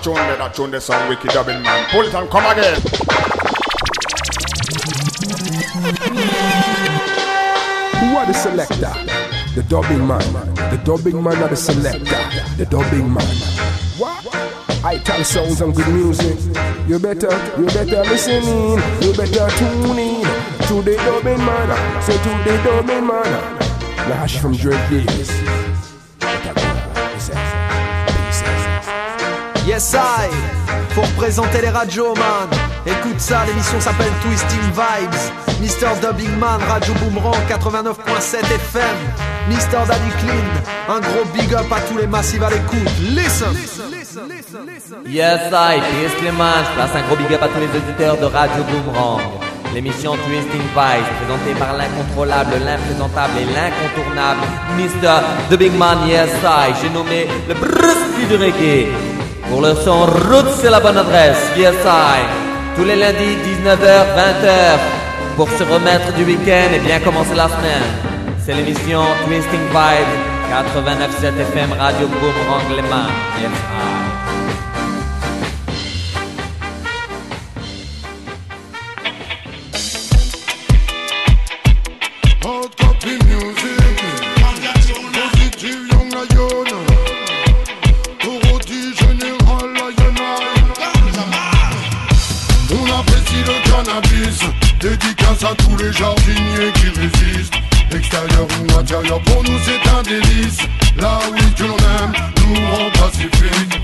that tune, the song Wicked Dubbing Man. Pull it and come again. Who are the selector? The dubbing man. The dubbing man are the selector. The dubbing man. What? I tell sounds and good music. You better listen in. You better tune in to the dubbing man. So to the dubbing man. Nash from Drake Davis. Yes I, faut représenter les radios man. Écoute ça, l'émission s'appelle Twisting Vibes. Mr. Dubbing Man, Radio Boomerang 89.7 FM. Mr. Daddy Clean, un gros big up à tous les massifs à l'écoute. Listen. Yes I, Twisting Man, je place un gros big up à tous les auditeurs de Radio Boomerang. L'émission Twisting Vibes, présentée par l'incontrôlable, l'imprésentable et l'incontournable Mr. Dubbing Man. Yes I, j'ai nommé le Bruce Lee du reggae. Pour le son Roots, c'est la bonne adresse, yes I. Tous les lundis, 19h, 20h. Pour se remettre du week-end et bien commencer la semaine. C'est l'émission Twisting Vibes, 89.7 FM, Radio Boomerang Les Mans, yes I. Dédicace à tous les jardiniers qui résistent. Extérieur ou intérieur, pour nous c'est un délice. La weed que l'on aime nous rend pacifiques.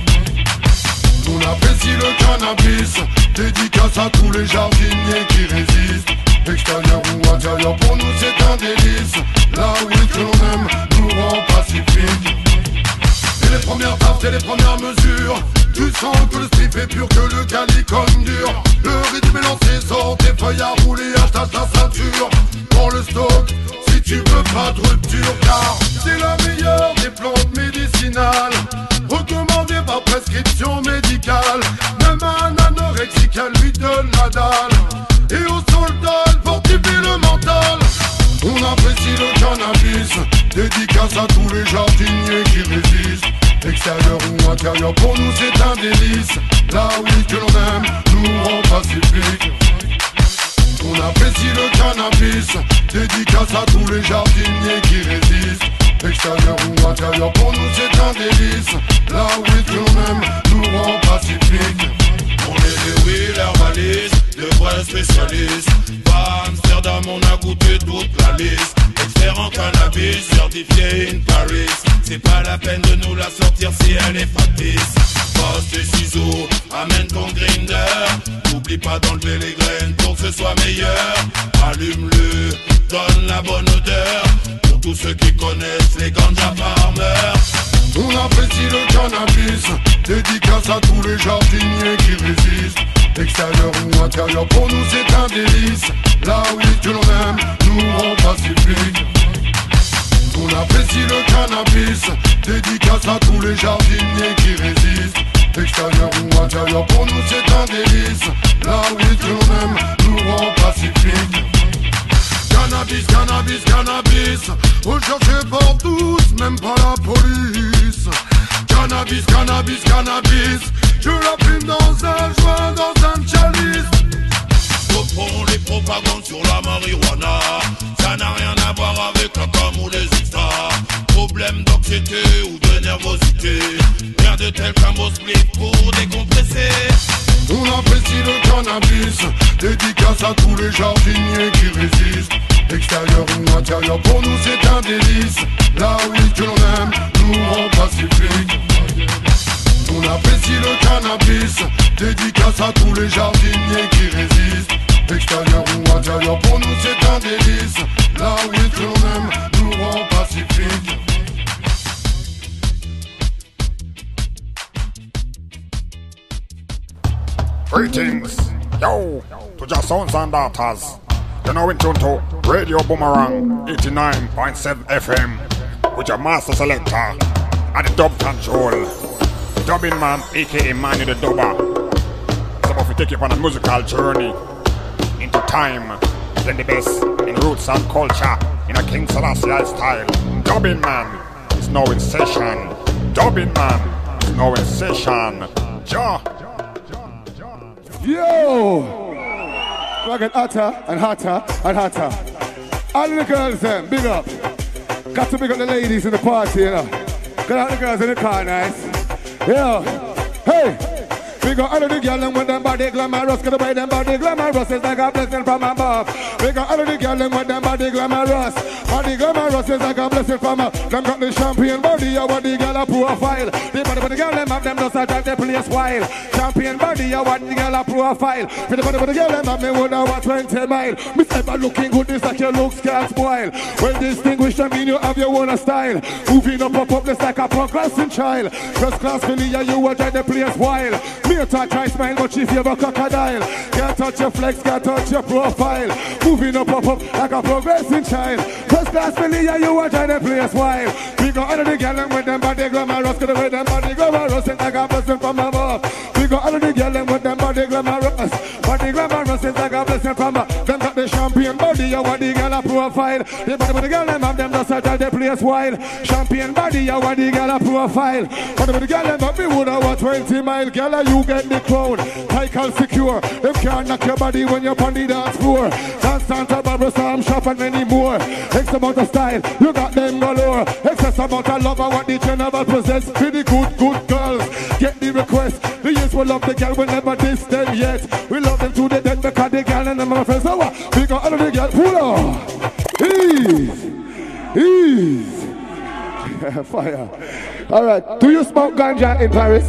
On apprécie le cannabis. Dédicace à tous les jardiniers qui résistent. Extérieur ou intérieur, pour nous c'est un délice. La weed que l'on aime nous rend pacifiques. Et les premières taffes et les premières mesures. Tu sens que le strip est pur, que le calicone dur. Le rythme est lancé, sort tes feuilles à rouler, attache ta ceinture. Prends le stock, si tu veux pas de rupture. Car c'est la meilleure des plantes médicinales, recommandée par prescription médicale. Même un anorexique, elle lui donne la dalle. Et aux soldats, elle fortifie le mental. On apprécie le cannabis. Dédicace à tous les jardiniers qui résistent. Extérieur ou intérieur, pour nous c'est un délice. La weed que l'on aime nous rend pacifiques. On apprécie le cannabis. Dédicace à tous les jardiniers qui résistent. Extérieur ou intérieur, pour nous c'est un délice. La weed que l'on aime nous rend pacifiques. On est des wheelers valises, de vrais spécialistes. Pas Amsterdam, on a goûté toute la liste. Expert en cannabis, certifié in Paris. C'est pas la peine de nous la sortir si elle est factice. Passe tes ciseaux, amène ton grinder. N'oublie pas d'enlever les graines pour que ce soit meilleur. Allume-le, donne la bonne odeur. Pour tous ceux qui connaissent les ganja farmers. On apprécie le cannabis. Dédicace à tous les jardiniers qui résistent. Extérieur ou intérieur, pour nous c'est un délice. La weed que l'on aime nous rend pacifiques. On apprécie le cannabis. Dédicace à tous les jardiniers qui résistent. Extérieur ou intérieur, pour nous c'est un délice. La weed que l'on aime nous rend pacifiques. Cannabis, cannabis, cannabis, recherché par tous, même pas la police. Cannabis, cannabis, cannabis, je la fume dans un joint, dans un chalice. Reprends les propagandes sur la marijuana. Ça n'a rien à voir avec la com ou les extras. Problème d'anxiété ou de nervosité. Rien de tel qu'un beau split pour décompresser. On apprécie le cannabis. Dédicace à tous les jardiniers qui résistent. Extérieur ou intérieur, pour nous c'est un délice. La weed que l'on aime nous rend pacifiques. On apprécie le cannabis. Dédicace à tous les jardiniers qui résistent. Extérieur ou intérieur, pour nous c'est un délice. La weed que l'on aime nous rend pacifiques. Greetings, yo, to your sons and daughters. You're now in tune to Radio Boomerang 89.7 FM with your master selector at the dub control, Dubbing Man, aka Manu the Dubber. Some of you take you on a musical journey into time, then the best in roots and culture in a King Selassie style. Dubbing Man is now in session. Dubbing Man is now in session. Ja. Yo! I get hotter and hotter and hotter. All the girls them, big up. Got to big up the ladies in the party, you know. Got all the girls in the car, nice. Yo, hey! We got all of the girls and with them body glamorous. Cause the way them body glamorous is like a blessing from above. We got all of the girls and with them body glamorous. Body glamorous is like a blessing from above. Them got the champion body, or what the girl a profile. The body for the girl, them have them just a drive the place wild. Champion body, or what the girl a profile. For the body for the girl, them have me would over 20 mile. Me say by looking good, this like your looks can't spoil. Well distinguished, I mean you have your own style. Moving up, this like a progressing child. First class Philly, you will drive the place wild. Me try smile, but if you're a crocodile, can't touch your flex, can't touch your profile. Moving up, like a progressing child. First class Philly, you will drive the place wild. We got all of the girls with them body glamorous, cause the way them body glamorous is like a blessing from above. We got all of the girls with them body glamorous. Body glamorous is like a blessing from above. Them got the champion body, you want the girl a profile. The body with the girl, them have them just a drive the place wild. Champion body, you want the girl a profile. But with the girl, them have me would over 20 mile. Girl, you get the crown, title secure. Them can't knock your body when you're on the dance floor. Dance Santa Barbara, Sam Shop and many more. X amount of style, you got them galore. Excess amount of love, what the general possess. Pretty good girls, get the request. The years will love the girl, we never diss them yet. We love them to the death because the girl and them are friends. So what? We got all of the girls, pull on. Ease. Fire. Alright, do you smoke ganja in Paris?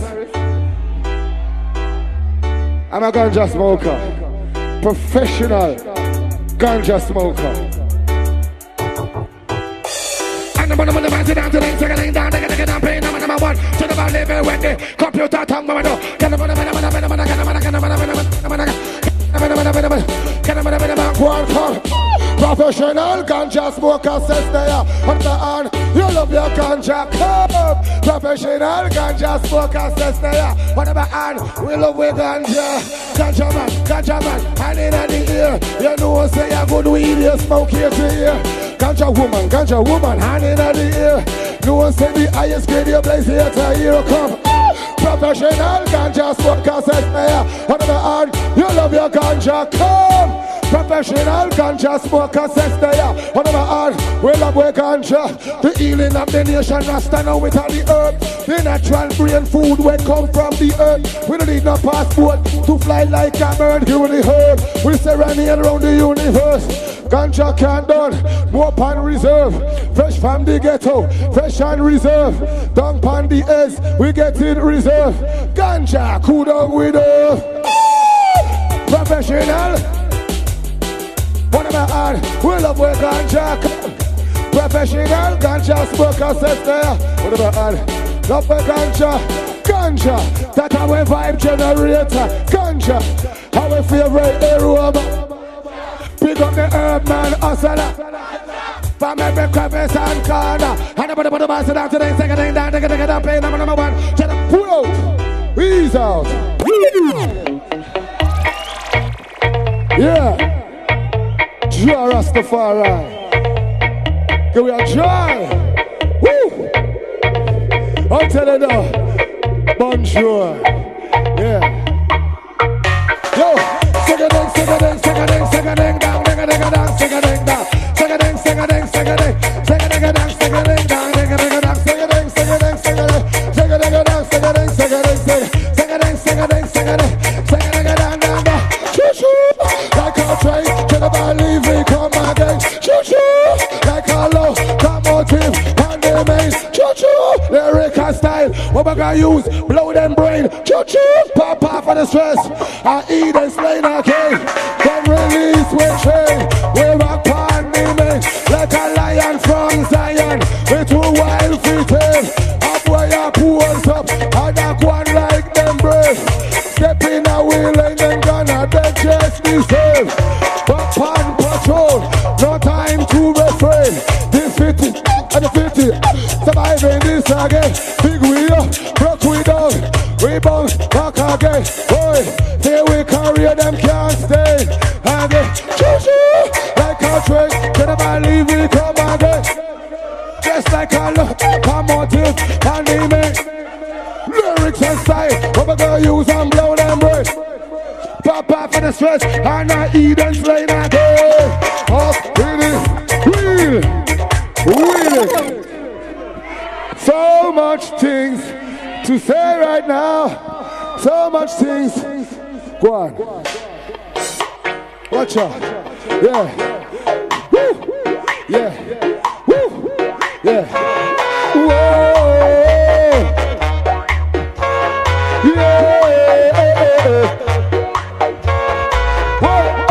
I'm a ganja smoker, professional ganja smoker. And the money man sit down to the second down, they get down, paying number one to the level when the computer tongue man do. Get the money, professional ganja smoker says they are on the hand. You love your ganja club. Professional ganja smoker says they are whatever hand. We love with ganja. Ganja man, hand in the ear. You know say a good weed, you smoke here to here. Ganja woman, hand in the ear. No say the highest grade you blaze here to here come. Professional ganja smoker says they are whatever hand. You love your ganja club. Professional ganja smoker says they are whatever hard. We love we ganja. The healing of the nation Rasta now with all the herb. The natural brain food we come from the earth. We don't need no passport to fly like a bird. Give the herb. We serenade around the universe. Ganja can't done. More pan reserve. Fresh from the ghetto. Fresh and reserve. Down pan the S. We get in reserve. Ganja cool down with us. Professional. One of my hand, we love where ganja come. Professional ganja smoker says there. One of my hand, love where ganja. That's our vibe generator. Ganja, our favorite aroma. Pick up the herb man, hustler. From every crevice and corner. And the body bust it down to the second thing down. They get up, pay number one. Try to pull out. Ease out. Yeah. Joy Rastafari. Give me a joy. Woo! I'm telling you, bonjour. Yeah. Yo, sing-a-ding, sing-a-ding, sing-a-ding, sing-a-ding, down, ding-a-ding-a-dang, sing-a-ding, down. Sing-a-ding, sing-a-ding, sing-a-ding, sing-a-ding-a-dang, sing-a-ding, down, ding-a-ding-a-dang, sing-a-ding, sing-a-ding, sing-a-ding, sing-a-ding-a-dang, sing-a-ding, sing-a-ding, sing-a-ding, sing-a-ding, sing-a-ding, sing-a-ding-a-dang, down, down. Choo-choo, like a train, can nobody leave me, come again. Choo-choo, like a low, come motive, and the main. Choo-choo, lyrical style, what we gonna use, blow them brain. Choo-choo, pop off for the stress, I eat and slay again. Then release with train, we rock on me, man. Like a lion from Zion, with two wild feet in. Up where your pulls up, and that one like them brave. Step in a wheel and then gonna digest deserve. Back on patrol, no time to refrain. This 50 and the 50, surviving this again. Big we up, broke we down, we bounce back again. Boy, here we carry them can't stay. Again, choo-choo, like a train, can I believe we come again? Just like a look, come motive, and they make lyrics and style. What we gonna use? stretch, and I eat and slay now go. Up with it, wheel it. So much things to say right now. So much things. Go on. Watch out. Yeah. Woo. Yeah. Woo. Yeah. Whoa. Yeah. Whoa.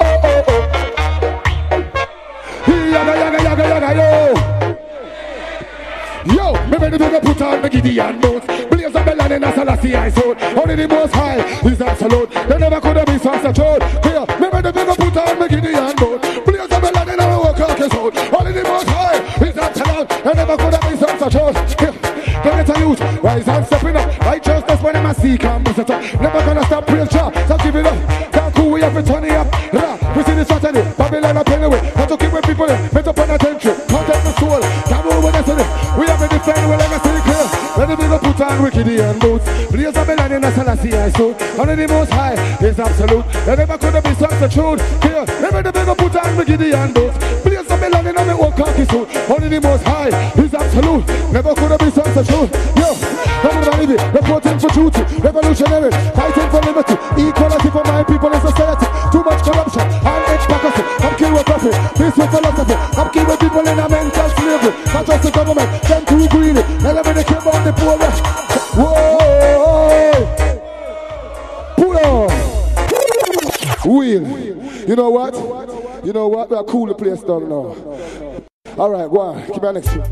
Yaga, yo. Yo, me ready to put on the Gideon boots. Blaze up the land in a Selassie I suit. Only the most high is absolute. There never could have been such a truth. Here, me ready to put on the Gideon boots. Blaze up the land in a work suit. Only the most high is absolute. There never could have been such a truth. Here, don't get a youth. Rise and stepping up. Righteousness when I'm a seek and bust it up. Never gonna stop praise Jah. So give it up. Can't cool, we have to turn it up. We see the strategy. Babylon up anyway. Have to keep with people in. Met up on attention. Contact the soul. Come over the city. We have to defend well like a city clear. Let the bigger put on wicked and boots. Blaze up the land in a Selassie I suit. Only the most high is absolute. There never could have been such a truth. Here, never the bigger put on wicked and boots. Blaze up the land in a old khaki suit. Only the most high is absolute. Never could have been such a truth. Yo, everybody be reporting for duty. Revolutionary, fighting for liberty. Equality for my people in society. Too much corruption and hypocrisy. I'm kill with coffee. Peace with philosophy. I'm kill with people in a mental slavery. Not just the government. Them too greedy. Everybody care about the poor. Whoa! Pull on! Wheel. You know what? You know what? We'll cool the place down now. Alright, go on. Keep on next to you.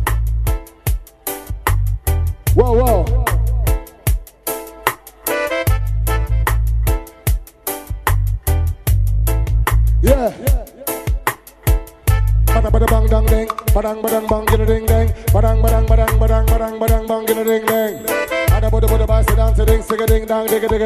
Whoa. Yeah. Bada bang dang ding, badang bang get a ding ding, badang bang get a ding ding. Bada bada bass dance ding, sig a ding dang dig a ding.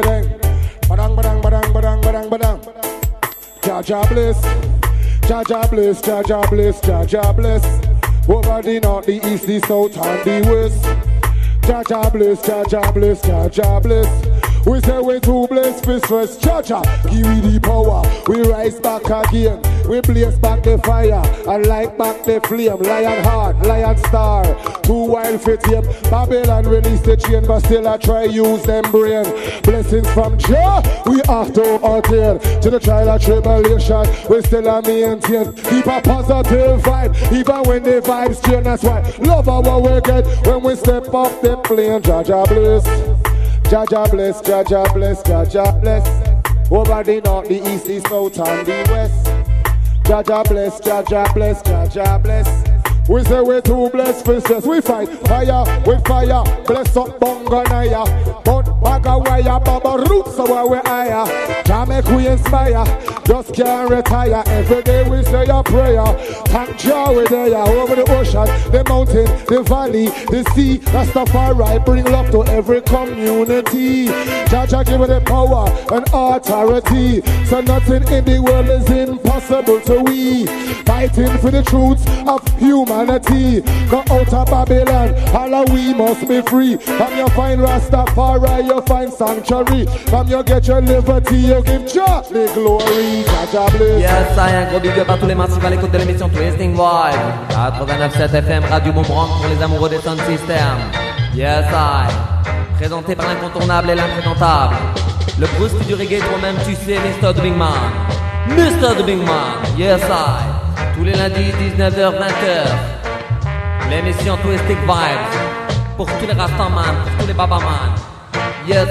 Badang. Jah bliss, Jah bliss. Over the north, the east, the south, and the west. Jah bliss. We say we too blessed for stress. Cha-cha, give me the power. We rise back again. We blaze back the fire and light back the flame. Lion heart, lion star. Too wild for tame. Babylon release the chain, but still I try use them brain. Blessings from Jah, we have to attain. To the trial of tribulation, we still a maintain. Keep a positive vibe, even when the vibes change. That's why love our we get when we step off the plane. Jah bliss. Jah bless. Over the north, the east, the south, and the west. Jah bless. We say we too blessed for stress. We fight fire with fire. Bless up Bonganaya. But Bagawaya, Baba Roots, so where we higher. Jah make we inspire. Just can't retire. Every day we say a prayer. Thank Jah we there. Over the ocean, the mountain, the valley, the sea. Rastafari bring love to every community. Jah give it the power and authority. So nothing in the world is impossible to we. Fighting for the truths of humanity. Go out of Babylon, all we must be free. From you find Rastafari, you find sanctuary. From you get your liberty, you give Jah the glory. Jah bless. Yes, un gros big up à tous les massifs à l'écoute de l'émission Twisting Vibe 89.7 FM Radio Boomerang pour les amoureux des sound systems. Yes, présenté par l'incontournable et l'imprésentable, le Bruce du reggae toi-même tu sais, Mr. The Big Man. Mr. The Big Man, yes, tous les lundis 19h-20h. L'émission Twisting Vibes pour tous les Rastaman, pour tous les Babaman. Yes,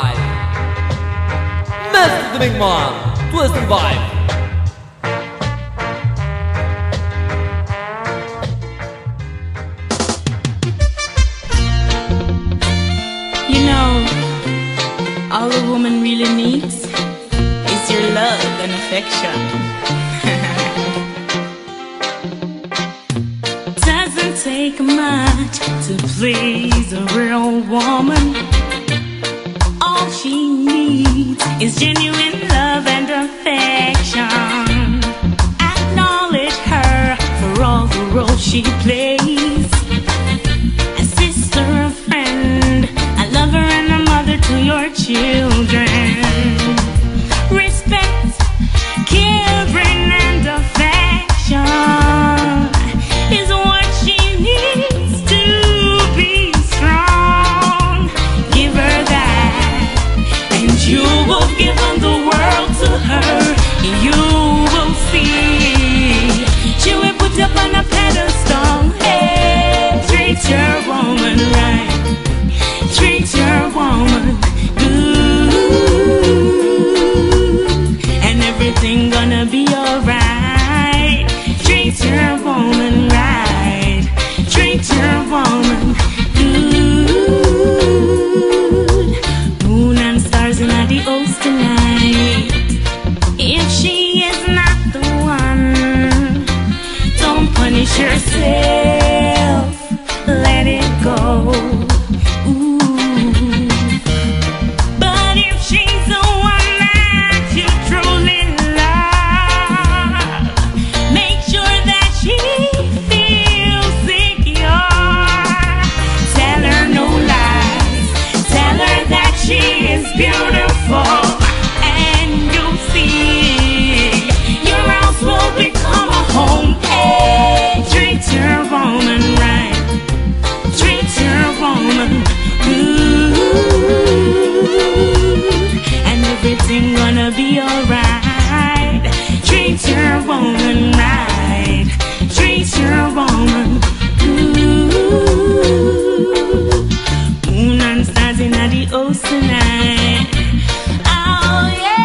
Mr. The Big Man, Twisting Vibes. You know, all a woman really needs is your love and affection. Doesn't take much to please a real woman. All she needs is genuine love and affection. Acknowledge her for all the roles she plays. A sister, a friend, a lover and a mother to your children. Respect will give the world to her. You will see. She will put you on a pedestal. Hey, treat your woman right. Treat your woman good, and everything gonna be alright. Treat your woman right. Treat your woman good. Moon and stars in the ocean tonight. If she is not the one, don't punish yourself. Let it go. Ooh. But if she's the one that you truly love, make sure that she feels secure. Tell her no lies. Tell her that she is beautiful, and you'll see your house will become a home. Hey, treat your woman right. Treat your woman good, and everything gonna be alright. Treat your woman right. Treat your woman good. Moon and stars in the ocean tonight. Oh yeah.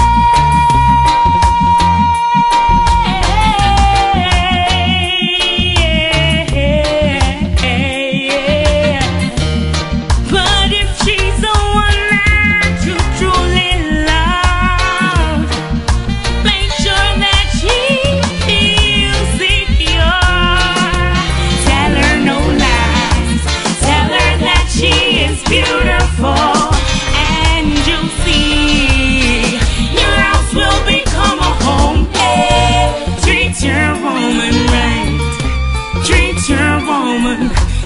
But if she's the one that you truly love, make sure that she feels secure. Tell her no lies. Tell her that she is beautiful, and you'll see your house will become a home. Hey, treat your woman right. Treat your woman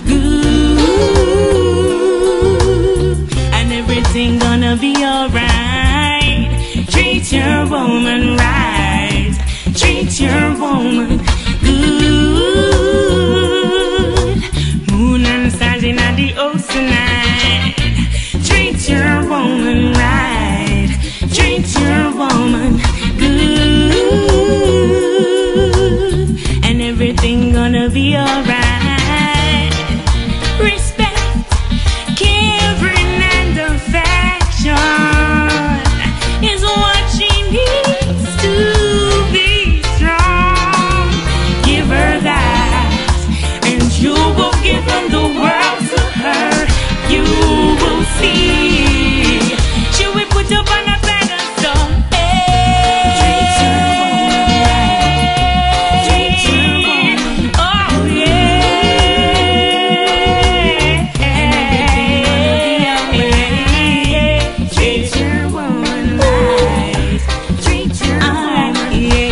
good, and everything gonna be alright. Treat your woman right. Treat your woman good. Moon and stars in the ocean night. Treat your woman right. Treat your woman good, and everything gonna be alright. Respect, caring, and affection is what she needs to be strong. Give her that, and you will give the world to her. You will see. She will put you on a pedestal. Treat your woman right. Treat your woman. Oh yeah. Treat your woman right. Treat your woman.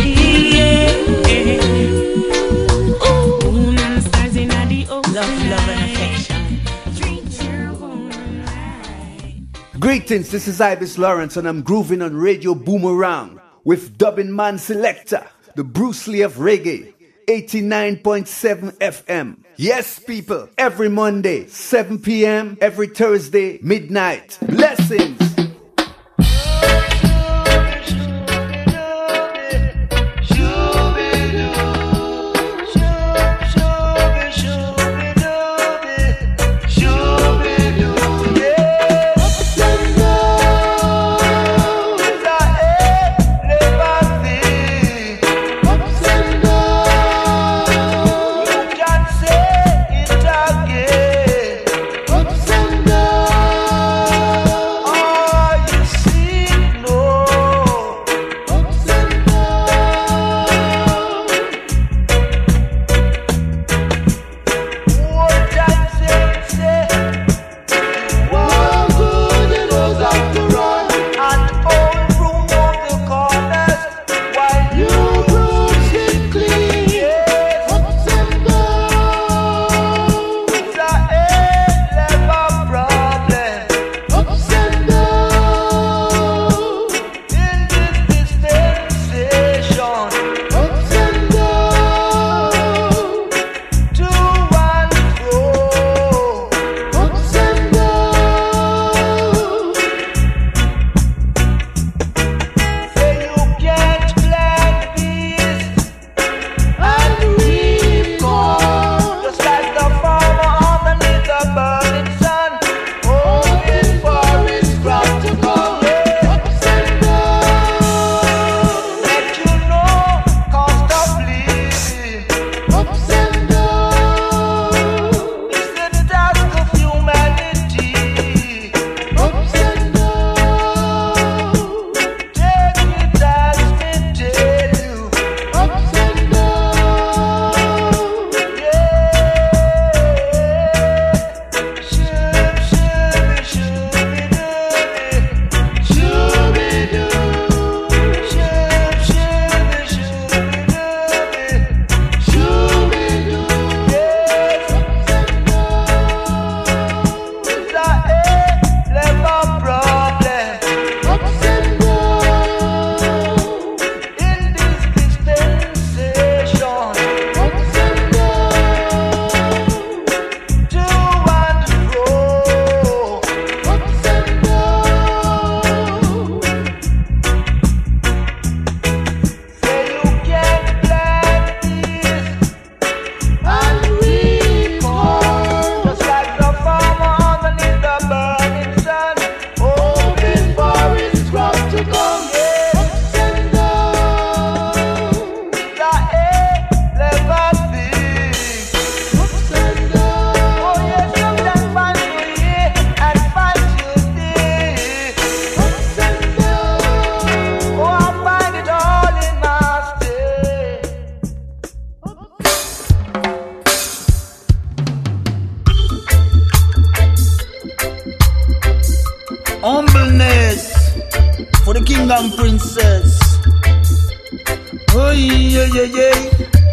Ooh, moon and stars in the ocean. Love and affection. Treat your woman right. Greetings, this is Ibis Lawrence, and I'm grooving on Radio Boomerang with Dubbing Man Selector, the Bruce Lee of reggae, 89.7 FM. Yes, people, every Monday, 7 p.m., every Thursday, midnight. Blessings! Ups and downs. for the king and princess. Oh yeah, yeah, yeah.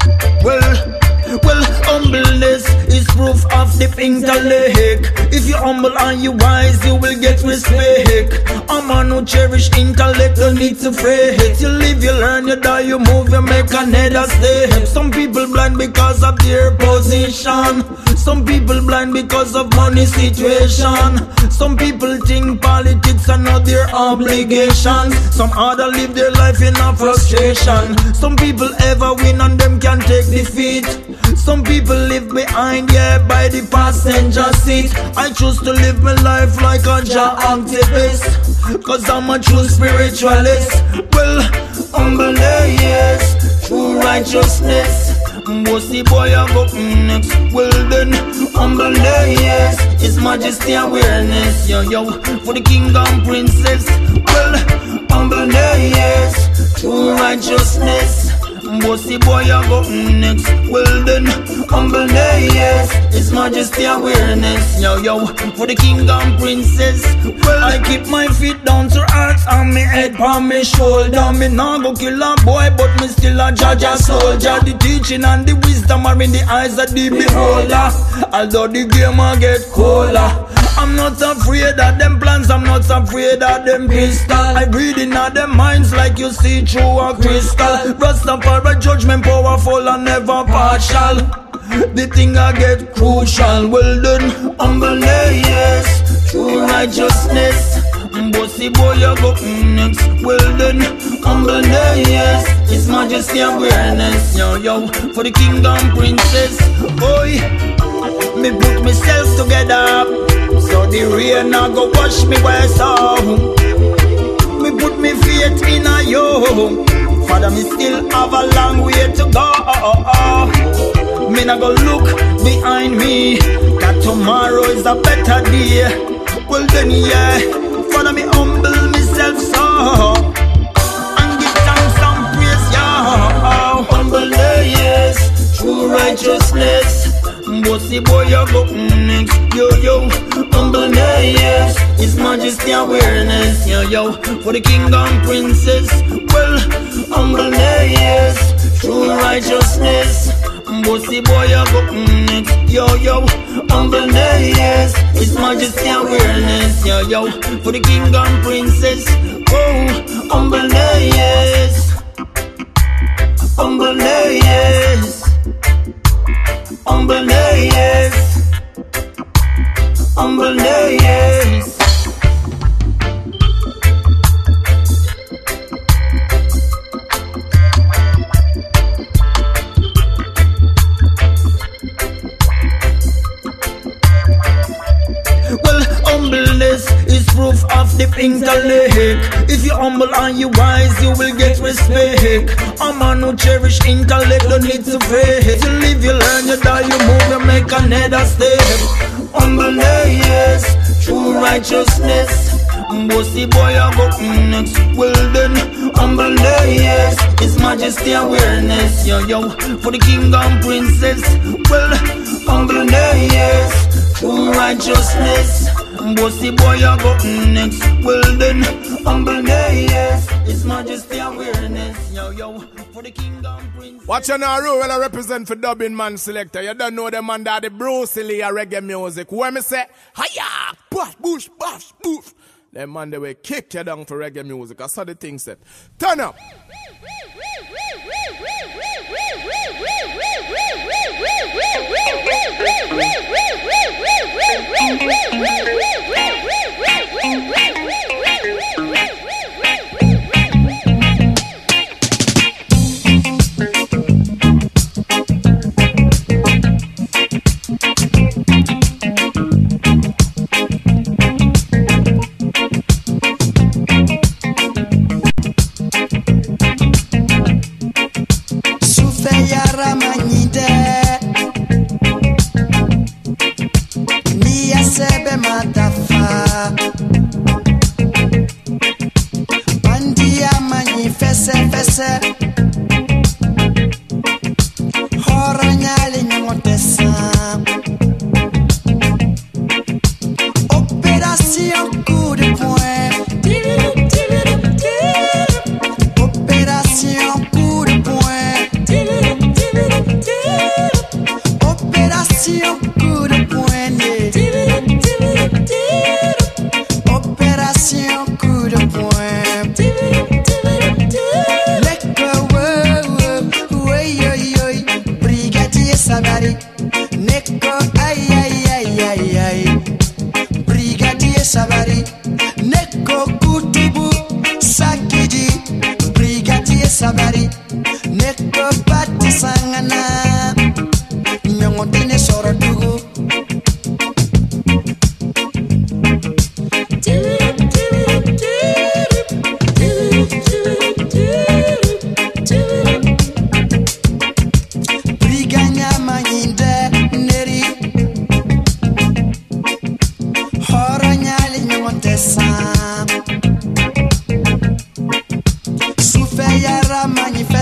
Well, humbleness is proof of the intellect. If you're humble and you wise, you will get respect. A man who cherish intellect don't need to fret. You live, you learn, you die, you move, you make another step. Some people blind because of their position. Some people blind because of money situation. Some people think politics are not their obligation. Some other live their life in a frustration. Some people ever win and them can take defeat. Some people live behind, yeah, by the passenger seat. I choose to live my life like a Jah activist, cause I'm a true spiritualist. Well, humble yes, true righteousness. Bossy boy I go next. Well then, humble yes, His Majesty awareness. Yo, for the king and princess. Well, humble yes, true righteousness. Bossy boy I go next. Well then, humble yes, His Majesty awareness. Yo, for the king and princess. Well, I keep my feet down to earth and me head on me shoulder. Me nah go kill a boy, but me still a judge a soldier. The teaching and the wisdom are in the eyes of the beholder. Although the game a get colder, I'm not afraid of them plans, I'm not afraid of them pistol. I read in all them minds like you see through a crystal. Rastafari judgment powerful and never partial. The thing I get crucial. Well done, humble yes, true righteousness. Bossy boy you go next. Well done, humble yes, His Majesty awareness. Yo, for the king and princess. Boy, me put myself together, so the rain now go wash me where so. Me put me faith in a you, Father, me still have a long way to go. Me not go look behind me, that tomorrow is a better day. Well then yeah, Father, me humble myself so, and give thanks and praise, yeah. Humble yes, true righteousness. Bossy boy you go next. Yo, humble yes, His Majesty awareness. Yo, for the king and princess. Well, humble yes, true righteousness. Bossy boy you go next. Yo, humble yes, His Majesty awareness. Yo, for the king and princess. Oh, humble yes, humble yes. Humble yes, humble yes. Well, humbleness is proof of the intellect. If you're humble and you wise, you will get respect. A man who cherish intellect don't need to fret. You live, you learn, you die, you move, you make another step. Humble yes, true righteousness. Bossy boy I go next. Well then, humble yes, His Majesty awareness. Yo, for the king and princess. Well, humble yes, true righteousness. Bossy boy I go next. Well then, humble yes, His Majesty awareness. Yo, for the king and princess. Watch your Naru, well I represent for Dubbing Man Selector. You don't know them man that the Bruce Lee reggae music. When me say, hiya, push, bush, bash, boof. Them man they will kick you down for reggae music. I saw the thing said. Turn up. Opération coup de poing.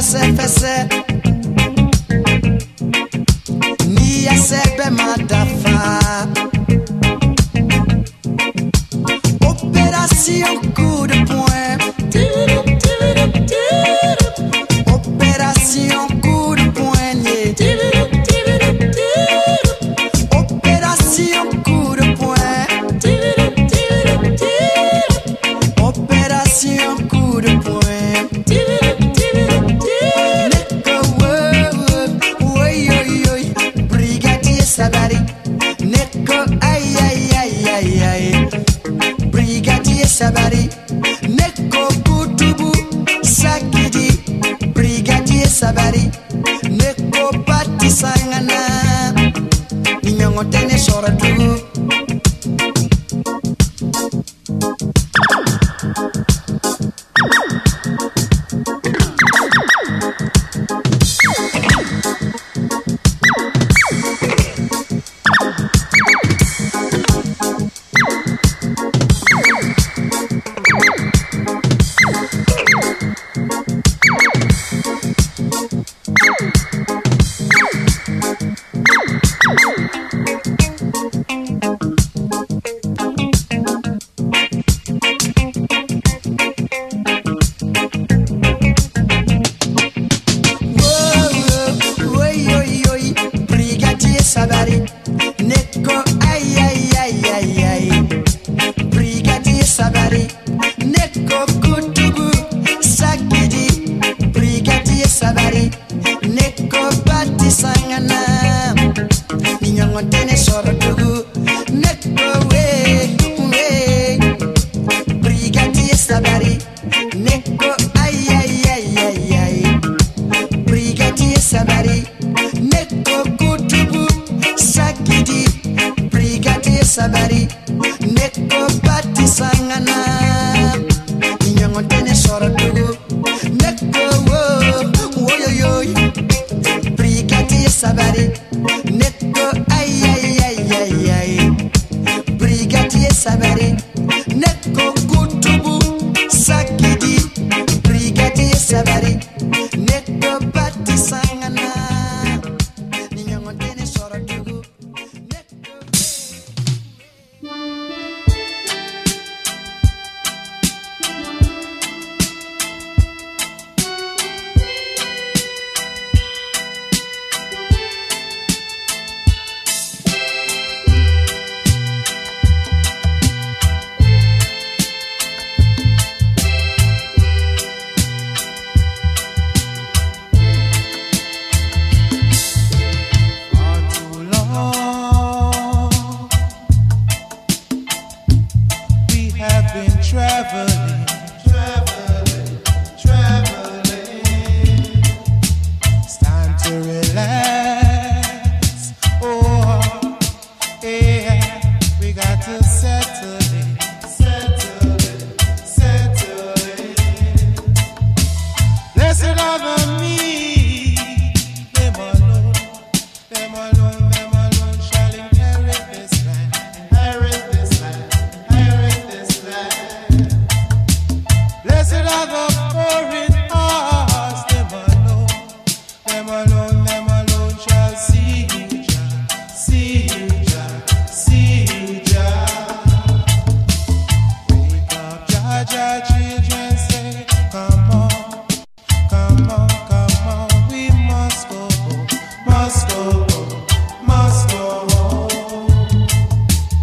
fese ni ya sebe madafa. Opération coup de poing. Opération coup de poignet. Opération coup de poing. Opération coup de poing. Brigadier Sabari. Neko ay ay ay ay ay. Brigadier Sabari. Neko Kutubu Sakidi. Brigadier Sabari. Neko Pati Sangana. Ninyongo tene soratu.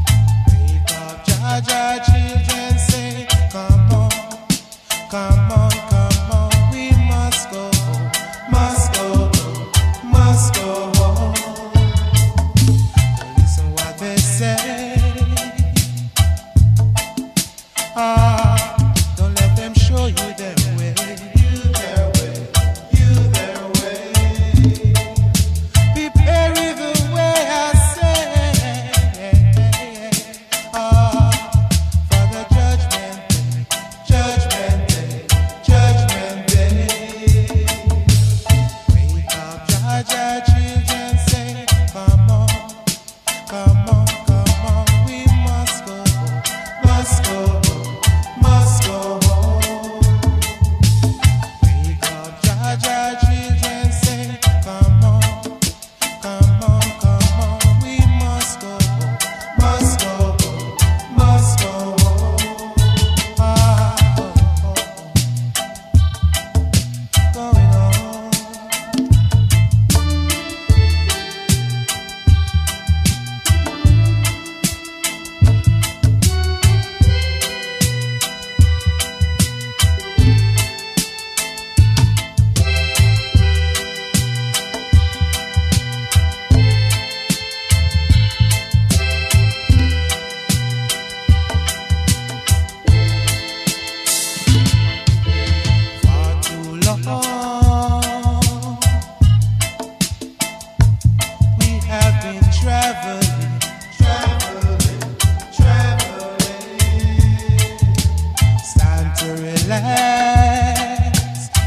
Children say, come on, come on.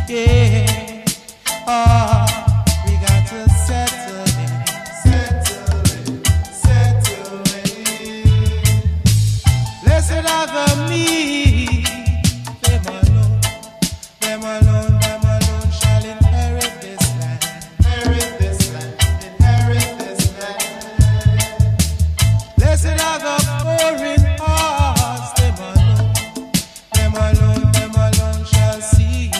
Yeah. Oh, we got to settle it. Blessed are the meek, them alone shall inherit this land. Blessed are the poor in hearts, them alone shall see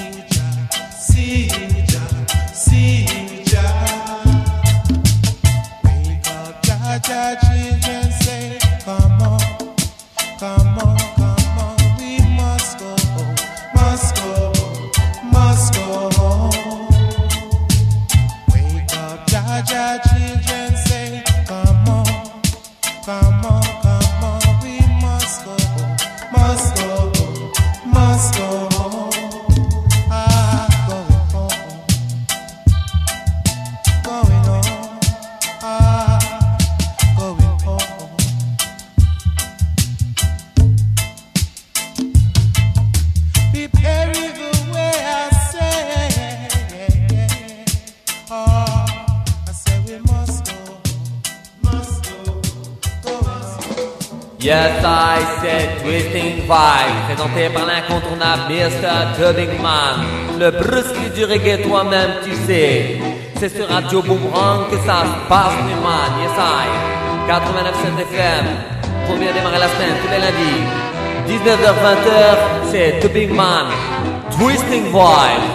Jah. Wake up, Jah, children, say, come on, we must go home. Wake up, Jah, children, say, come on, we must go home. Going home. Prepare it the way I say. Oh, I said we must go. Yes, I said Twisting Vibes, présenté par l'incontournable Mr. Dubbing Man, le Bruce Lee du reggae, toi-même tu sais. C'est sur Radio Boomerang que ça se passe, mes man. Yes, I 89.7 FM. Pour bien démarrer la semaine, tous les lundis, 19h-20h, c'est Dubbing Man, Twisting Vibes.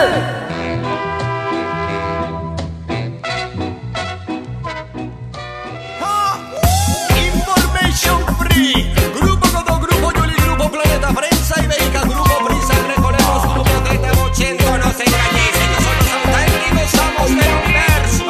Information free. Grupo Coto, Grupo Yuli, Grupo Planeta Prensa y Beca, Grupo Prisa, recordemos, Grupo Teta Bochento, no se engañéis, ellos son los auténticos amos del universo.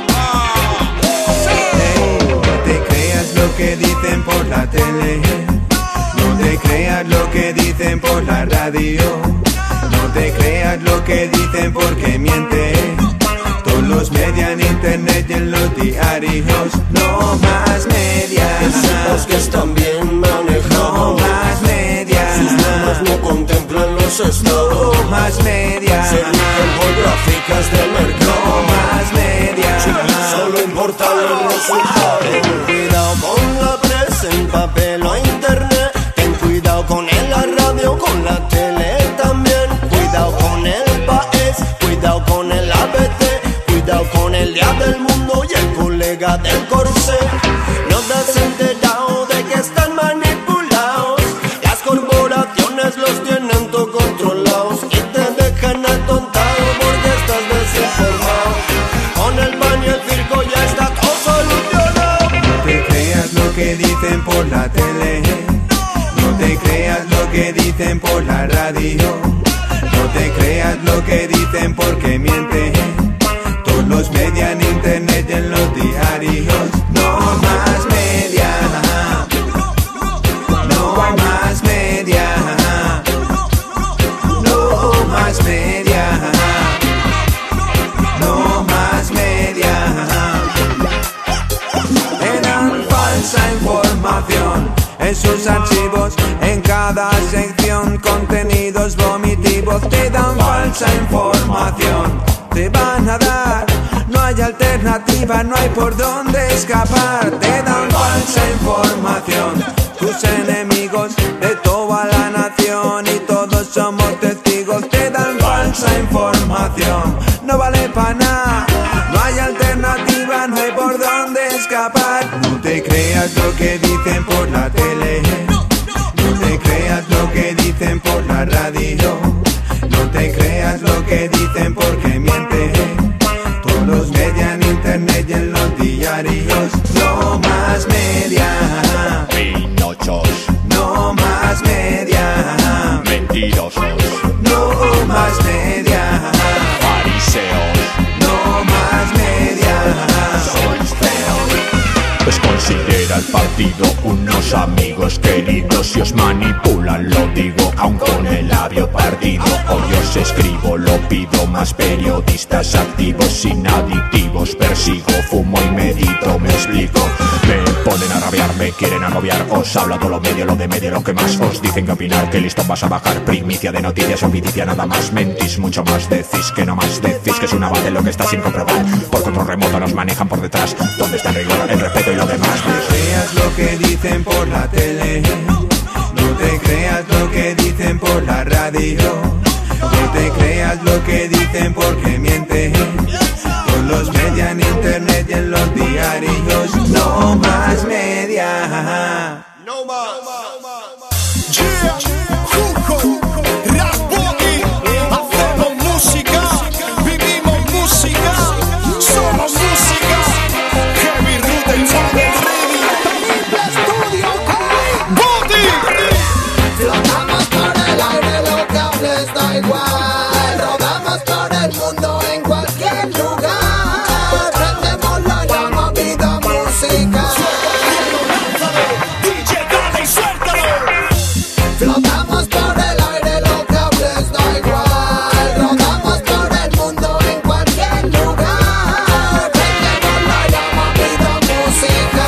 No te creas lo que dicen por la tele, no te creas lo que dicen por la radio, no te creas lo que dicen porque mienten. Todos los medios en internet y en los diarios. No más medias. Decimos que están bien manejados. No más medias. Sus normas no contemplan los estados. No más medias. Se rigen por gráficas de mercado. No más medias. Solo importan los resultados. Ten cuidado con la prensa en papel o internet. Ten cuidado con en la radio, con la tele también. Cuidado con el país, cuidado con el ABT. Cuidado con el día del mundo y el colega del corsé. No te has enterado de que están manipulados. Las corporaciones los tienen todo controlados y te dejan atontado porque estás desinformado. Con el pan y el circo ya está todo solucionado. No te creas lo que dicen por la tele, no te creas lo que dicen por la radio, no te creas lo que dicen porque mienten. Los medios en internet y en los diarios. No más medias. No más medias. No más medias. No más medias. Te dan falsa información en sus archivos, en cada sección contenidos vomitivos. Te dan falsa información, te van a dar. No hay alternativa, no hay por dónde escapar. Te dan falsa información tus enemigos de toda la nación y todos somos testigos. Te dan falsa información, no vale para nada. No hay alternativa, no hay por dónde escapar. No te creas lo que dicen por la tele, no te creas lo que dicen por la radio, no te creas lo que dicen porque mienten. Los medios en internet y en los diarios. No más medias. Pinochos. No más medias. Mentirosos. No más medias. Fariseos. No más medias. Sois feos. Os considera el partido unos amigos queridos y os manipulan, lo digo, aun con el labio partido. Hoy os más escribo, lo pido, más periodistas activos, sin aditivos. Persigo, fumo y medito, me explico. Me ponen a rabiar, me quieren agobiar. Os hablo a todo lo medio, lo de medio, lo que más os dicen que opinar. Que listo vas a bajar, primicia de noticias o vidicia, nada más. Mentís mucho más, decís que no más. Decís que es una base lo que está sin comprobar. Por control remoto nos manejan por detrás. ¿Dónde está el rigor, el respeto y lo demás? No creas lo que dicen por la tele, no te creas lo que dicen por la radio, no te creas lo que dicen porque mienten por los medios en internet y en los diarios. No más media. No más. Yeah, Juco, Rap Boogie, hacemos música, vivimos música, somos música. Heavy Rooted Channel Radio, Estudio Booty. Flotamos por el aire, lo que hables da igual. Rodamos por el mundo en cualquier lugar. Prendemos la llama, vida, música. DJ, dale y suéltalo. Flotamos por el aire, lo que hables da igual. Rodamos por el mundo en cualquier lugar. Prendemos la llama, vida, música.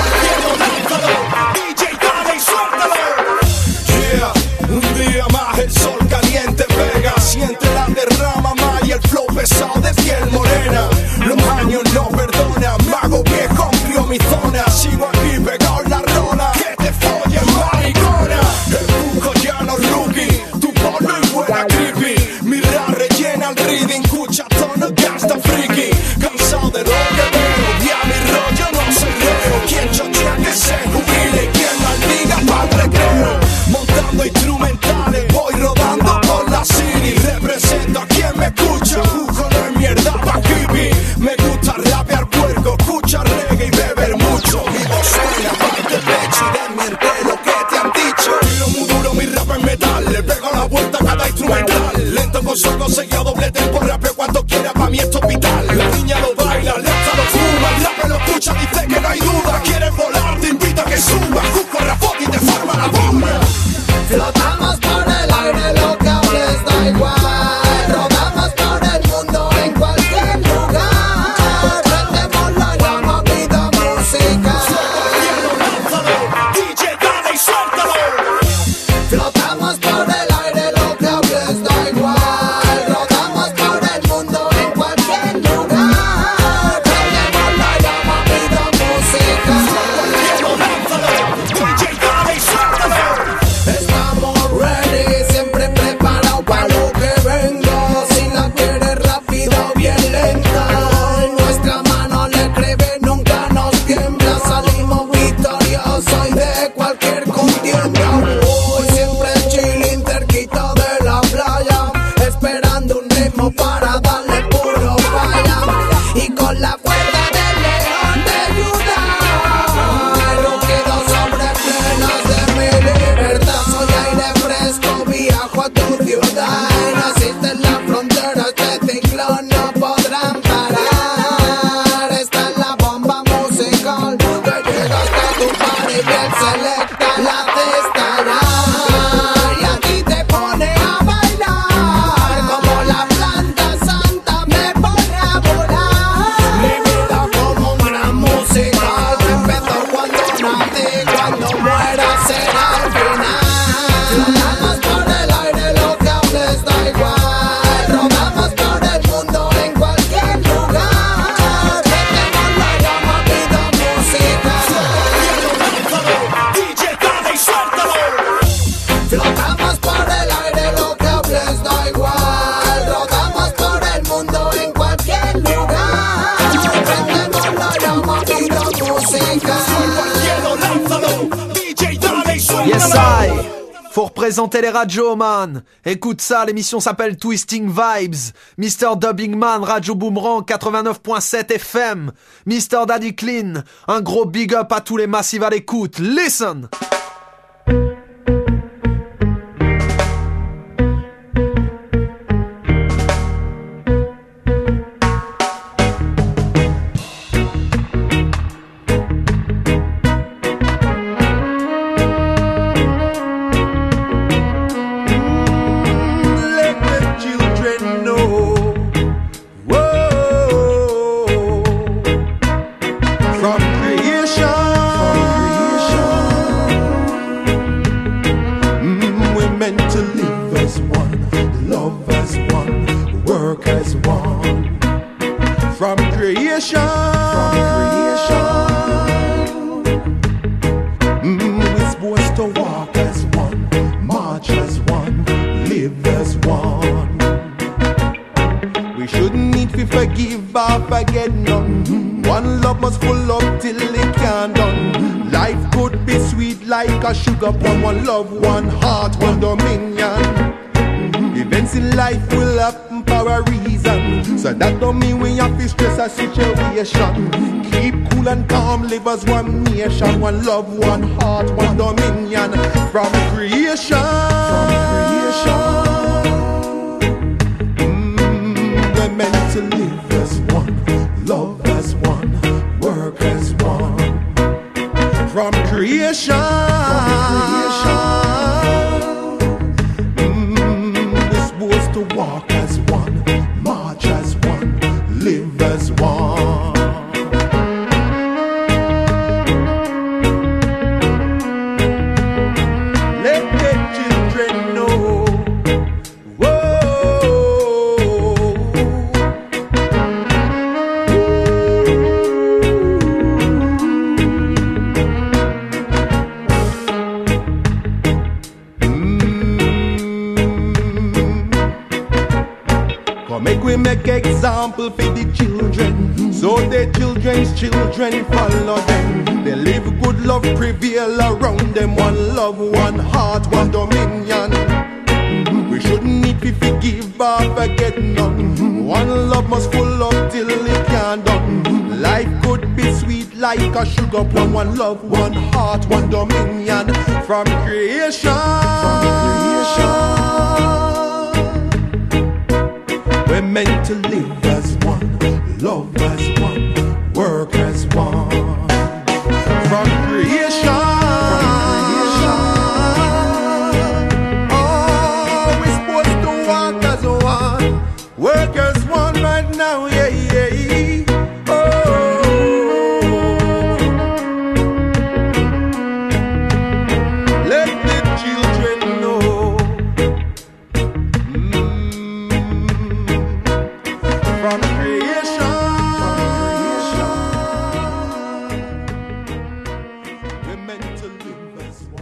DJ, dale y suéltalo. Yeah, un día más el sol caliente pega. Siente la derrama más y el flow pesado de piel morena. Los años no perdonan, mago viejo amplió mi zona. Sigo aquí pegado en la rona, que te follen maricona. El buco ya no rookie, tu polo y buena creepy. Mi rap rellena el reading, escucha tono gasta friki. Cansado de lo que veo, ya mi rollo no se reo. Quien chochea que se jubile, quien maldiga pa'l recreo. Montando instrumentales, voy rodando por la city. Represento a quien me escucha, buco no es mierda pa' hippie. Me gusta rapear puerco, escuchar reggae y beber mucho. Mi voz suena parte pecho y denme el pelo que te han dicho. Tiro muy duro, mi rap es metal, le pego la vuelta a cada instrumental. Lento con solo seguido doble tempo, rapeo cuando quiera, pa' mí esto es vital. La niña lo baila, lanza lo fuma, el rapper lo escucha, dice que no hay duda. Quieres volar, te invito a que suba, busco rapot y te forma la bomba. Flotamos por el aire, lo que hables da igual. Rodamos por el mundo en cualquier lugar. Prendemos la llama, vida, música. DJ, dale y suéltalo. Flotamos por el aire, lo que hables da igual. Rodamos por el mundo en cualquier lugar. Prendemos la llama, vida, música. DJ, dale y suéltalo. Estamos ready, siempre preparados para lo que venga. Si la quieres rápido o bien lenta, en nuestra mano le escribe, nunca nos tiembla. Salimos victoriosos y de cualquier contienda. Hoy siempre chilling cerquita de la playa, esperando un ritmo para darle puro falla. Y con la fuerza del león de Judá, no quedo sobre plenas de mi libertad. Soy aire fresco, viajo a tu ciudad. Naciste en la frontera, este ciclón no podrán parar. Esta es la bomba musical que llega hasta tu party bien selecta. La estallar y aquí te pone a bailar. Como la planta santa me pone a volar. Mi vida como un gran musical que empezó cuando nací, cuando muera será el final. Flotamos por el aire, lo que hables da igual. Rodamos por el mundo en cualquier lugar. Prendemos la llama, vida, música. DJ, dale y suéltalo. Flotamos por el aire, lo que hables da igual. Rodamos por el mundo en cualquier lugar. Prendemos la llama, vida, música. DJ, dale y suéltalo. Yes, I. Faut représenter les radios, man. Écoute ça, l'émission s'appelle Twisting Vibes. Mr. Dubbing Man, Radio Boomerang 89.7 FM. Mr. Daddy Clean, un gros big up à tous les massifs à l'écoute. Listen. Let the creation. We're supposed to walk as one, march as one, live as one. We shouldn't need to forgive or forget none. One love must full up till it can't done. Life could be sweet like a sugar plum. One love, one heart, one dominion. Events in life will happen for a reason, so that don't mean we have to stress a situation. Keep cool and calm, live as one nation. One love, one heart, one dominion. From creation, we're meant to live as one, love as one, work as one. From creation, we're supposed to walk as one, march as one, live as one. Let the children know. Make example for the children, so the children's children follow them. They live good, love prevail around them. One love, one heart, one dominion. We shouldn't need to forgive or forget none. One love must full up till it can't done. Life could be sweet like a sugar plum. One love, one heart, one dominion. From creation, we're meant to live as one, love as one, work as one. From creation, oh, we're supposed to walk as one, work as one right now, yeah, yeah. Oh, let the children know. From creation, we're meant to live as one.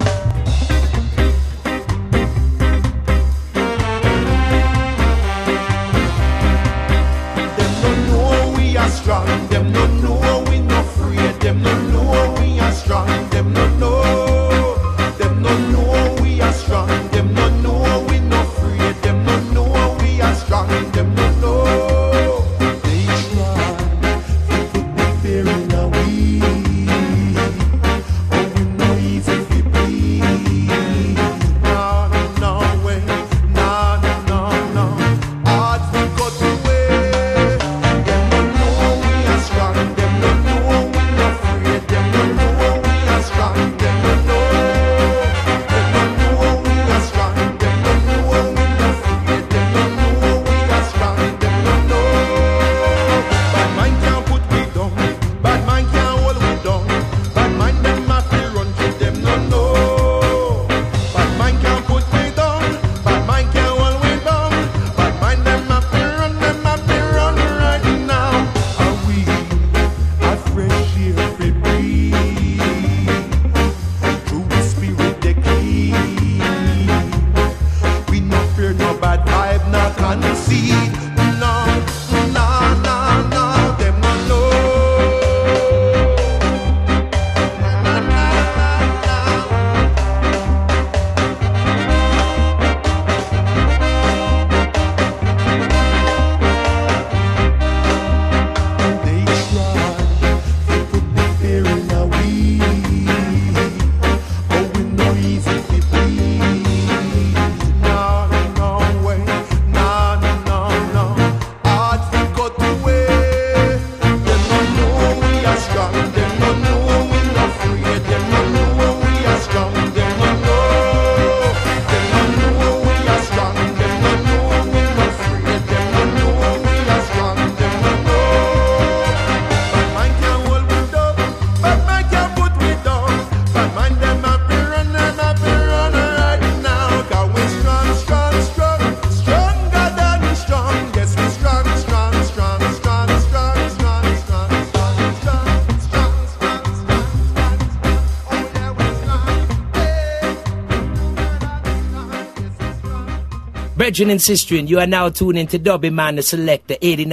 Brethren and sisters, you are now tuned into Dubby Man the Selector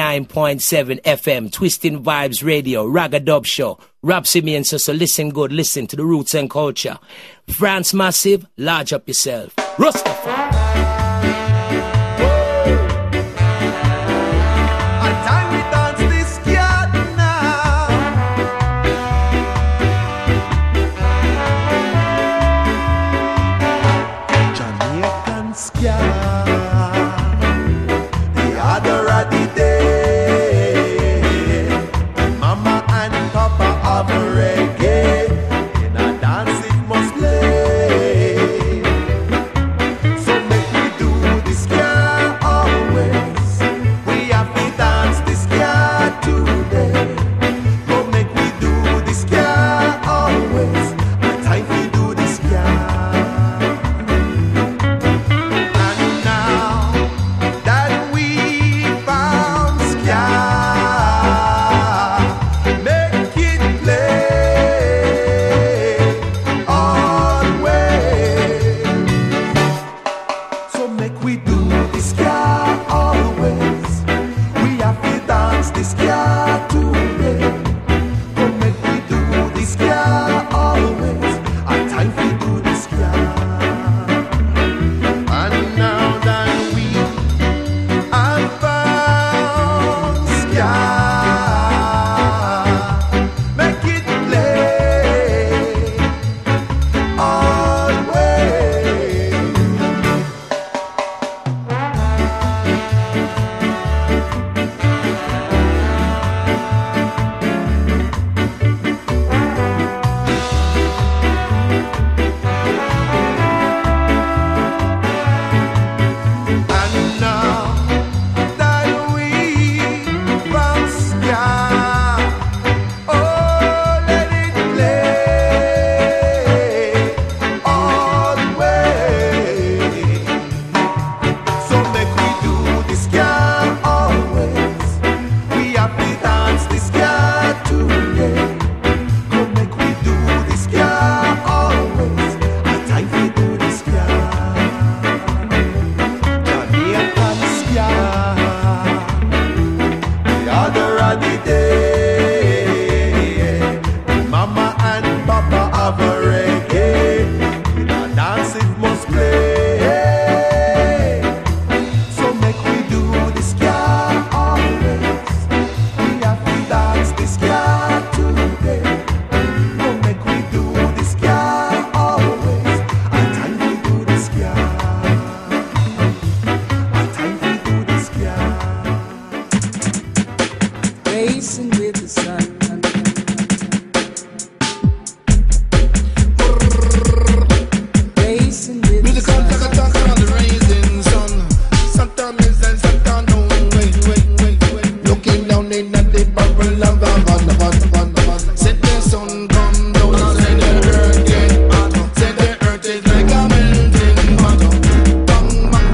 89.7 FM, Twisting Vibes Radio, Raga Dub Show. Rob Simeon, so listen good, listen to the roots and culture. France Massive, large up yourself. Rastafari.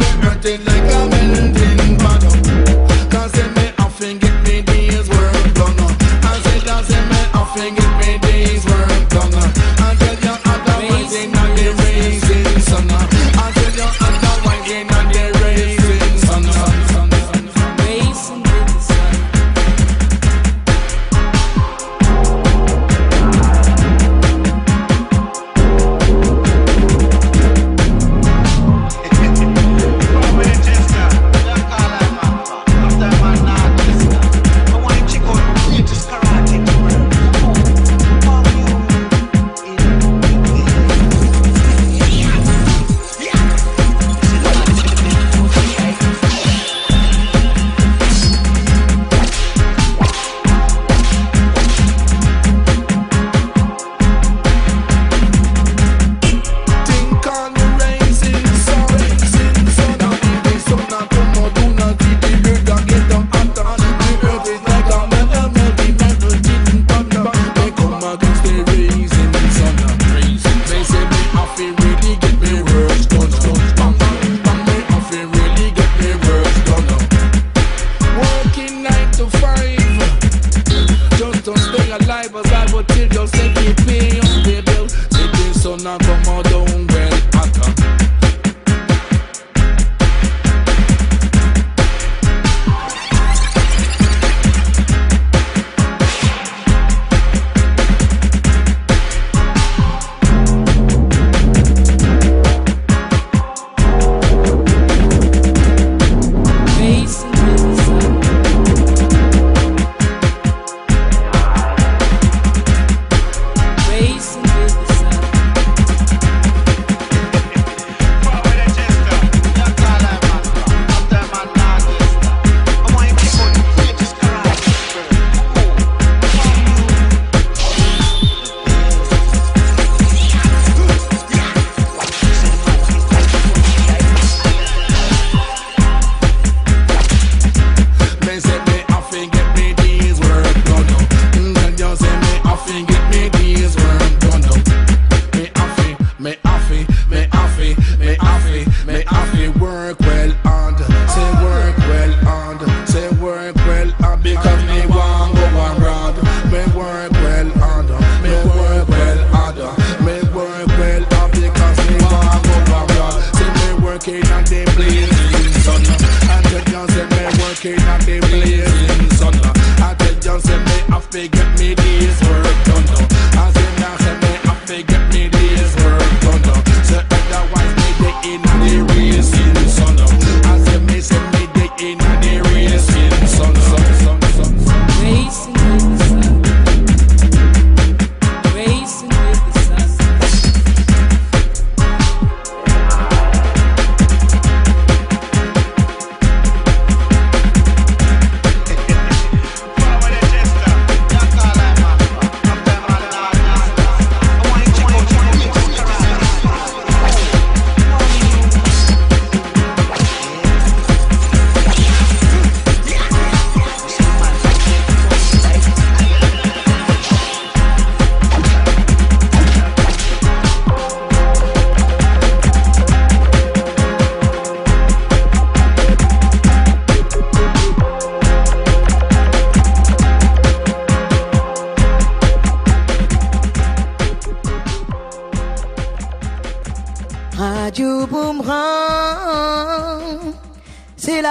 Cause then me often get me days work done.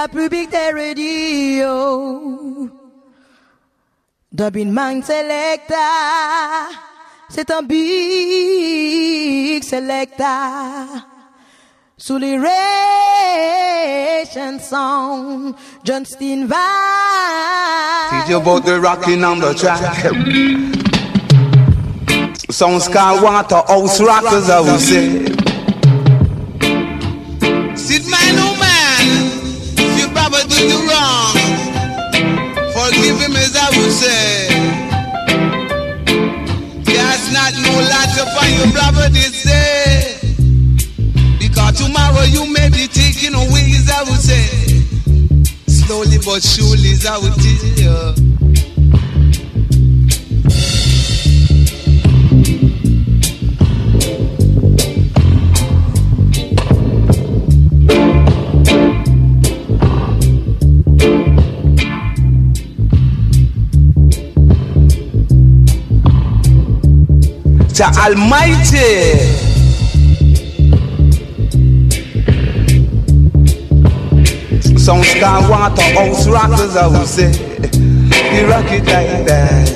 public des radios. Dubbing Man Selecta, c'est un big selecta. Sous les Ration Sound, Johnston Vibe. Teach you about the rocking on the track. Some Sky Water House Rockers, I would say. Sit man, oh man, if your brother do you wrong, forgive him as I would say. There's not no lot to find your brother this day. Because tomorrow you may be taking away, as I would say. Slowly but surely, as I would tell you. Jah Almighty. Some Sky Water House Rockers, I would say. You rock it like that.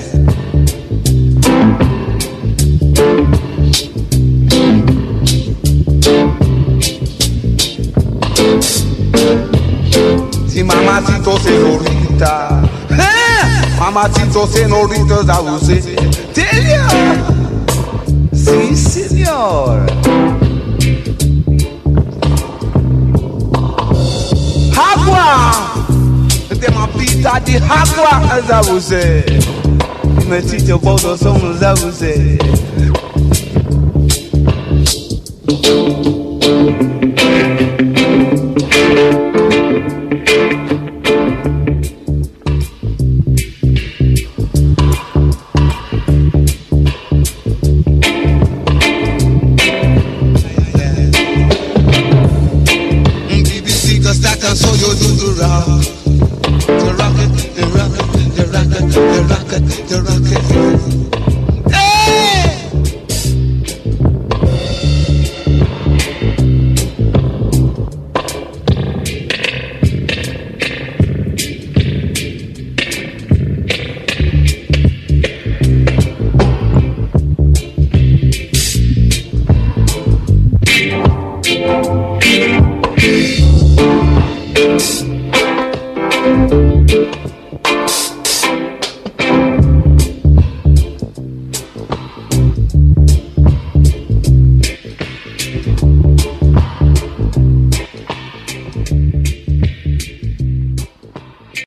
Si mamacito señorita, mamacito señoritas, I would say. Tell ya. Sí, señor. Agua! Them a beat at the agua, as I would say. You may teach you about the songs, as I would say. So you do the rock, the rocket, the rocket, the rocket, the rocket, the rocket. Hey!